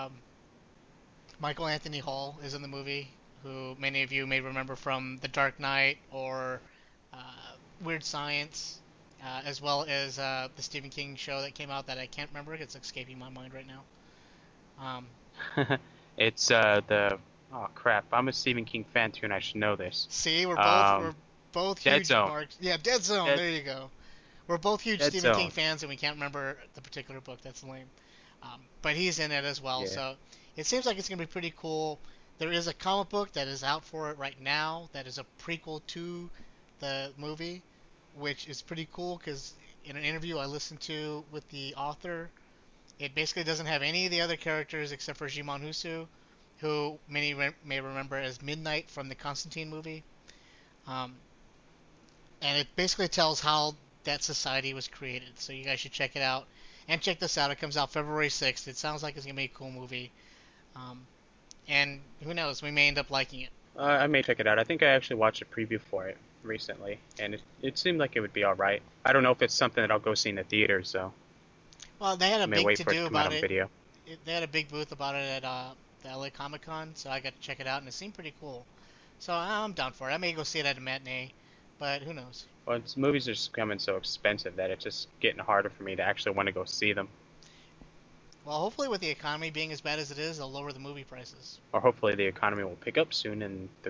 Michael Anthony Hall is in the movie, who many of you may remember from The Dark Knight or Weird Science, as well as the Stephen King show that came out that I can't remember. It's escaping my mind right now. Um, It's the oh crap! I'm a Stephen King fan too, and I should know this. See, Um, we're both Dead huge Zone. marks. Yeah, Dead Zone. Dead There you go. We're both huge Dead Stephen King Zone. fans, and we can't remember the particular book. That's lame. But he's in it as well, Yeah. so it seems like it's gonna be pretty cool. There is a comic book that is out for it right now that is a prequel to the movie, which is pretty cool because in an interview I listened to with the author, it basically doesn't have any of the other characters except for Jimon Husu, who many may remember as Midnight from the Constantine movie. Um, and it basically tells how that society was created. So you guys should check it out. And check this out. It comes out February 6th. It sounds like it's gonna be a cool movie. Um, and who knows? We may end up liking it. I may check it out. I think I actually watched a preview for it recently, and it seemed like it would be all right. I don't know if it's something that I'll go see in the theaters, though. Well, they had a I may big wait to for it to do come out about on it. video. They had a big booth about it at the LA Comic Con, so I got to check it out, and it seemed pretty cool. So I'm down for it. I may go see it at a matinee, but who knows? Well, movies are just becoming so expensive that it's just getting harder for me to actually want to go see them. Well, hopefully with the economy being as bad as it is, they'll lower the movie prices. Or hopefully the economy will pick up soon, and the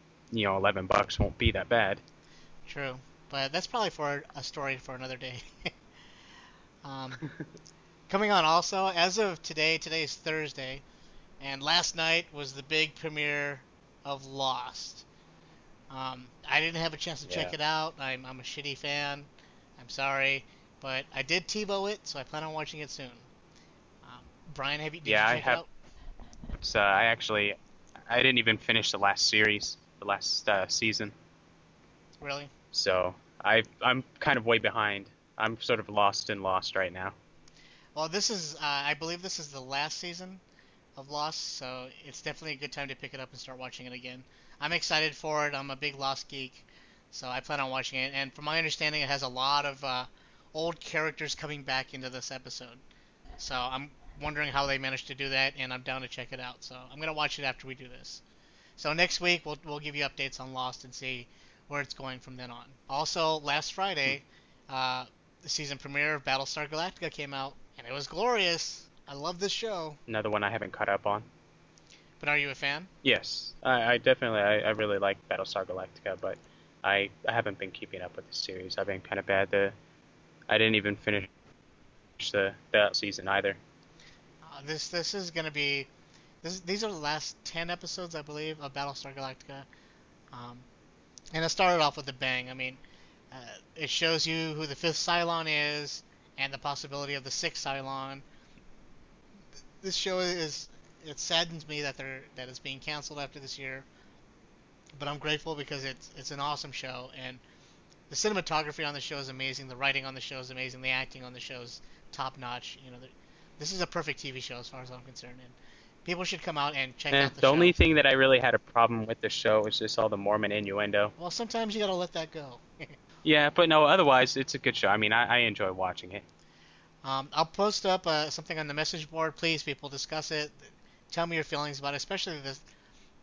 $11 won't be that bad. True, but that's probably for a story for another day. um, Coming on also, as of today, today is Thursday, and last night was the big premiere of Lost. I didn't have a chance to check Yeah. it out. I'm a shitty fan. I'm sorry, but I did TiVo it, so I plan on watching it soon. Brian, did you Yeah, I check it have. out? I didn't even finish the last series, the last season. Really? So I'm kind of way behind. I'm sort of lost in Lost right now. Well, I believe this is the last season of Lost, so it's definitely a good time to pick it up and start watching it again. I'm excited for it. I'm a big Lost geek, so I plan on watching it. And from my understanding, it has a lot of old characters coming back into this episode. So I'm wondering how they managed to do that, and I'm down to check it out. So I'm gonna watch it after we do this. So next week we'll give you updates on Lost and see where it's going from then on. Also, last Hmm. Friday, uh, the season premiere of Battlestar Galactica came out, and it was glorious. I love this show. Another one I haven't caught up on. But are you a fan? Yes, I definitely I really like Battlestar Galactica, but I haven't been keeping up with the series. I've been kind of bad. I didn't even finish that season either. This is gonna be these are the last 10 episodes, I believe, of Battlestar Galactica. Um, and it started off with a bang. I mean, it shows you who the fifth Cylon is and the possibility of the sixth Cylon. This show is it saddens me that it's being canceled after this year, but I'm grateful because it's an awesome show, and the cinematography on the show is amazing, the writing on the show is amazing, the acting on the show is top notch. This is a perfect TV show as far as I'm concerned, and people should come out and check out the The only show. thing that I really had a problem with the show was just all the Mormon innuendo. Well, sometimes you gotta let that go. Yeah, but no, otherwise it's a good show. I mean, I enjoy watching it. I'll post up something on the message board. Please, people, discuss it. Tell me your feelings about it, especially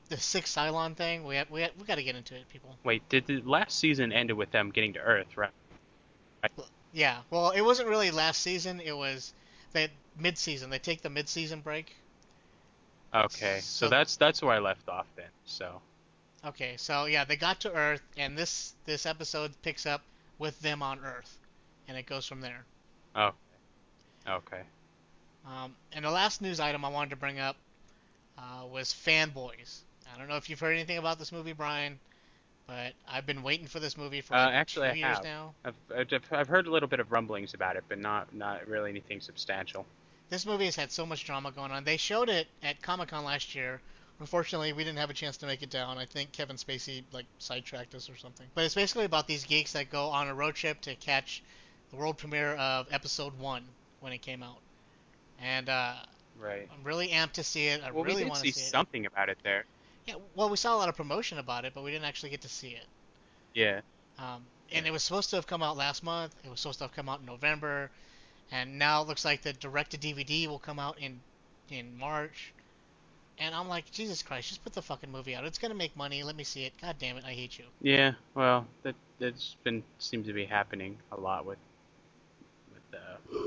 the six Cylon thing. We got to get into it, people. Wait, did the last season ended with them getting to Earth, right? Yeah. Well, it wasn't really last season. It was the mid-season. They take the mid-season break. Okay, so So that's where I left off then. So, okay. So yeah, they got to Earth, and this episode picks up with them on Earth, and it goes from there. oh, okay. And the last news item I wanted to bring up was Fanboys. I don't know if you've heard anything about this movie, Brian, but I've been waiting for this movie for like Actually, I 2 years have. now. I've heard a little bit of rumblings about it, but not really anything substantial. This movie has had so much drama going on. They showed it at Comic Con last year. Unfortunately, we didn't have a chance to make it down. I think Kevin Spacey like sidetracked us or something. But it's basically about these geeks that go on a road trip to catch the world premiere of Episode One when it came out. And Right. I'm really amped to see it. I Well, we really did want to see see it. something about it there. Yeah, well, we saw a lot of promotion about it, but we didn't actually get to see it. Yeah. Yeah. And it was supposed to have come out last month. It was supposed to have come out in November, and now it looks like the direct to DVD will come out in March. And I'm like, Jesus Christ, just put the fucking movie out. It's gonna make money. Let me see it. God damn it, I hate you. Yeah. Well, that's been seems to be happening a lot with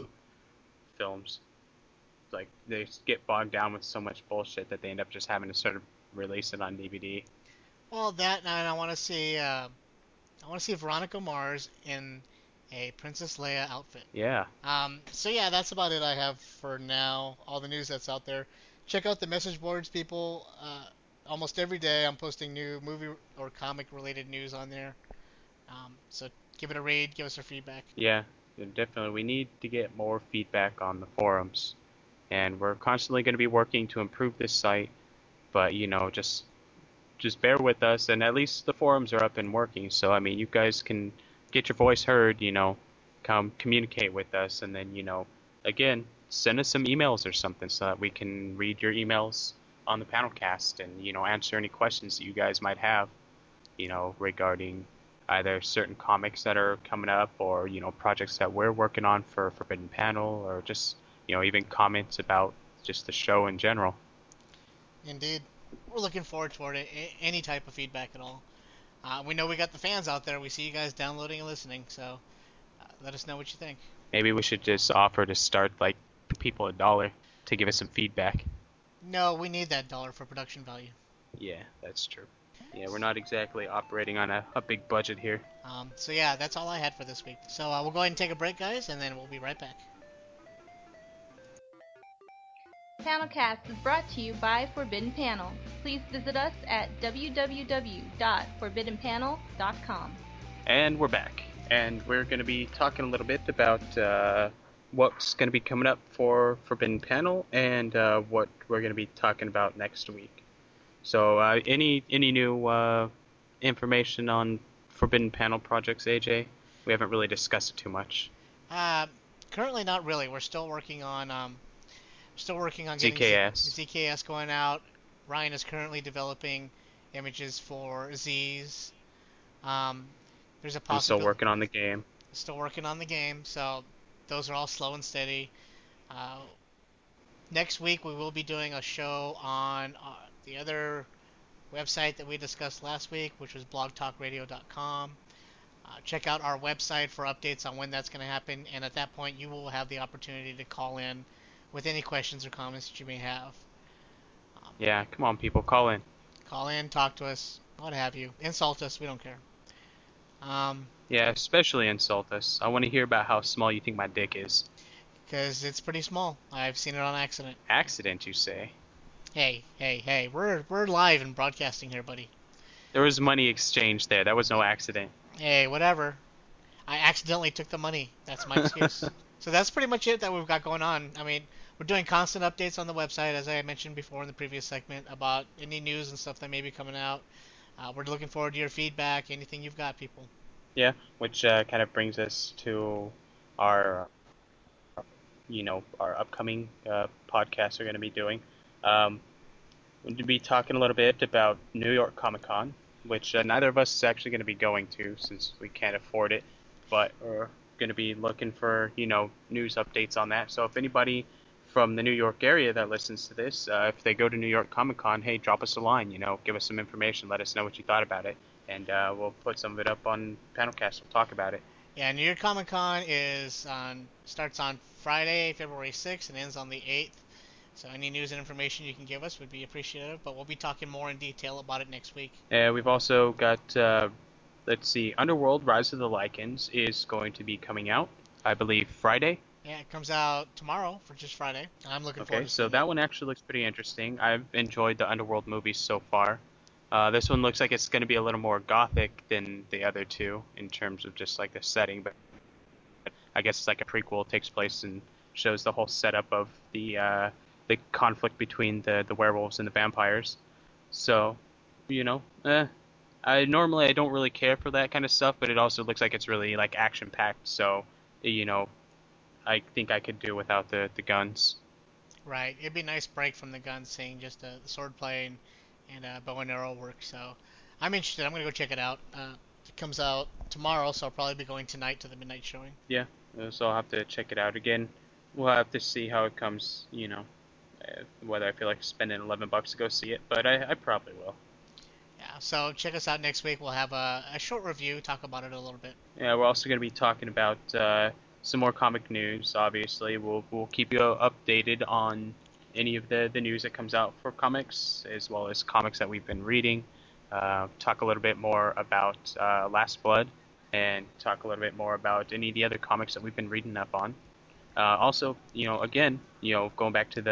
films. Like they get bogged down with so much bullshit that they end up just having to sort of release it on DVD. Well, that and I want to see. I want to see Veronica Mars in a Princess Leia outfit. Yeah. So yeah, that's about it I have for now. All the news that's out there. Check out the message boards, people. Almost every day I'm posting new movie or comic related news on there. So give it a read, give us your feedback. Yeah. Definitely. We need to get more feedback on the forums, and we're constantly going to be working to improve this site. But just bear with us, and at least the forums are up and working. So I mean, you guys can get your voice heard. Come communicate with us, and then again, send us some emails or something so that we can read your emails on the panel cast and answer any questions that you guys might have. Regarding either certain comics that are coming up or projects that we're working on for Forbidden Panel, or just even comments about just the show in general. Indeed, we're looking forward toward it. Any type of feedback at all. We know we got the fans out there. We see you guys downloading and listening. So let us know what you think. Maybe we should just offer to start like people $1 to give us some feedback. No, we need that dollar for production value. Yeah, that's true. Yeah, we're not exactly operating on a big budget here. So yeah, that's all I had for this week. So we'll go ahead and take a break, guys, and then we'll be right back. Panelcast is brought to you by Forbidden Panel. Please visit us at www.forbiddenpanel.com. And we're back. And we're going to be talking a little bit about what's going to be coming up for Forbidden Panel and what we're going to be talking about next week. So, any new information on Forbidden Panel projects, AJ? We haven't really discussed it too much. Uh, Currently, not really. We're still working on getting ZKS. ZKS going out. Ryan is currently developing images for Z's. Um, there's a I'm still possibility. working on the game. Still working on the game, so those are all slow and steady. Uh, Next week we will be doing a show on the other website that we discussed last week, which was blogtalkradio.com. Check out our website for updates on when that's going to happen, and at that point you will have the opportunity to call in with any questions or comments that you may have. Um, Yeah, come on, people, call in. Call in, talk to us, what have you. Insult us, we don't care. Um, Yeah, especially insult us. I want to hear about how small you think my dick is. because it's pretty small. I've seen it on accident. Accident, you say? Hey, hey, hey, we're live and broadcasting here, buddy. There was money exchanged there. That was no accident. Hey, whatever. I accidentally took the money. That's my excuse. So that's pretty much it that we've got going on. I mean, we're doing constant updates on the website, as I mentioned before in the previous segment, about any news and stuff that may be coming out. We're looking forward to your feedback, anything you've got, people. Yeah, which kind of brings us to our, our upcoming podcasts we're going to be doing. We're going to be talking a little bit about New York Comic Con, which neither of us is actually going to be going to since we can't afford it, but we're going to be looking for, news updates on that. So if anybody from the New York area that listens to this, if they go to New York Comic Con, hey, drop us a line, give us some information, let us know what you thought about it, and we'll put some of it up on Panelcast. We'll talk about it. Yeah, New York Comic Con starts on Friday, February 6th, and ends on the 8th. So any news and information you can give us would be appreciated, but we'll be talking more in detail about it next week. We've also got, let's see, Underworld: Rise of the Lycans is going to be coming out, I believe, Friday. Yeah, it comes out tomorrow for just Friday. I'm looking forward to So seeing that it. one actually looks pretty interesting. I've enjoyed the Underworld movies so far. This one looks like it's going to be a little more gothic than the other two in terms of just like the setting, but I guess it's like a prequel. It takes place and shows the whole setup of the conflict between the werewolves and the vampires. So, I don't really care for that kind of stuff, but it also looks like it's really like action packed. So, you know, I think I could do without the guns. Right, it'd be a nice break from the gun, seeing just the sword play and bow and arrow work. So I'm interested. I'm gonna go check it out. It comes out tomorrow, so I'll probably be going tonight to the midnight showing. Yeah, so I'll have to check it out again. We'll have to see how it comes. Whether I feel like spending $11 to go see it, but I probably will. Yeah, so check us out next week. We'll have a short review, talk about it a little bit. Yeah, we're also going to be talking about some more comic news. Obviously, we'll keep you updated on any of the news that comes out for comics, as well as comics that we've been reading. Talk a little bit more about Last Blood, and talk a little bit more about any of the other comics that we've been reading up on. Also, again, going back to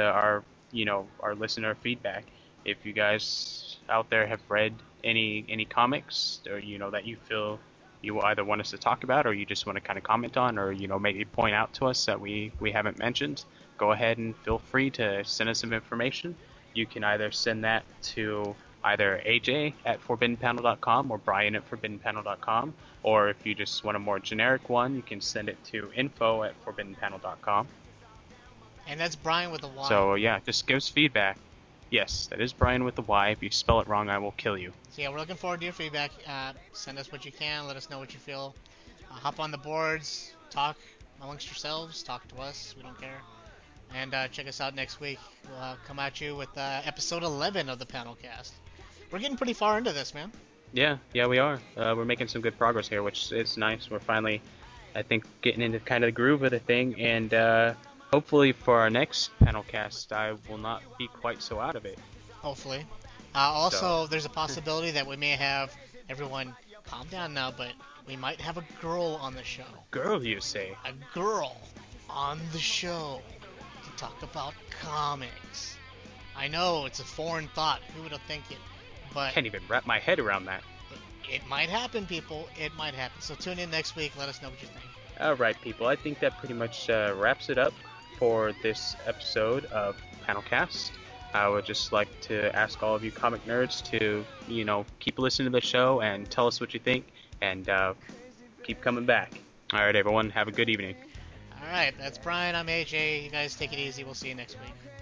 our listener feedback. If you guys out there have read any comics, or that you feel you either want us to talk about, or you just want to kind of comment on, or maybe point out to us that we haven't mentioned, go ahead and feel free to send us some information. You can either send that to either AJ at ForbiddenPanel.com or Brian at ForbiddenPanel.com, or if you just want a more generic one, you can send it to info at ForbiddenPanel.com. And that's Brian with a Y. So yeah, just give us feedback. Yes, that is Brian with the Y. If you spell it wrong, I will kill you. So yeah, we're looking forward to your feedback. Send us what you can. Let us know what you feel. Hop on the boards. Talk amongst yourselves. Talk to us. We don't care. And check us out next week. We'll come at you with episode 11 of the Panelcast. We're getting pretty far into this, man. Yeah, we are. We're making some good progress here, which is nice. We're finally, I think, getting into kind of the groove of the thing, and hopefully for our next panel cast, I will not be quite so out of it. Hopefully. Also, So, there's a possibility that we may have everyone calm down now, but we might have a girl on the show. girl, you say? A girl on the show to talk about comics. I know it's a foreign thought. Who would have think it? But Can't even wrap my head around that. it might happen, people. It might happen. So tune in next week. Let us know what you think. Alright, people, I think that pretty much wraps it up for this episode of Panelcast. I would just like to ask all of you comic nerds to, keep listening to the show and tell us what you think, and keep coming back. Alright, everyone, have a good evening. All right, that's Brian. I'm AJ. You guys take it easy. We'll see you next week.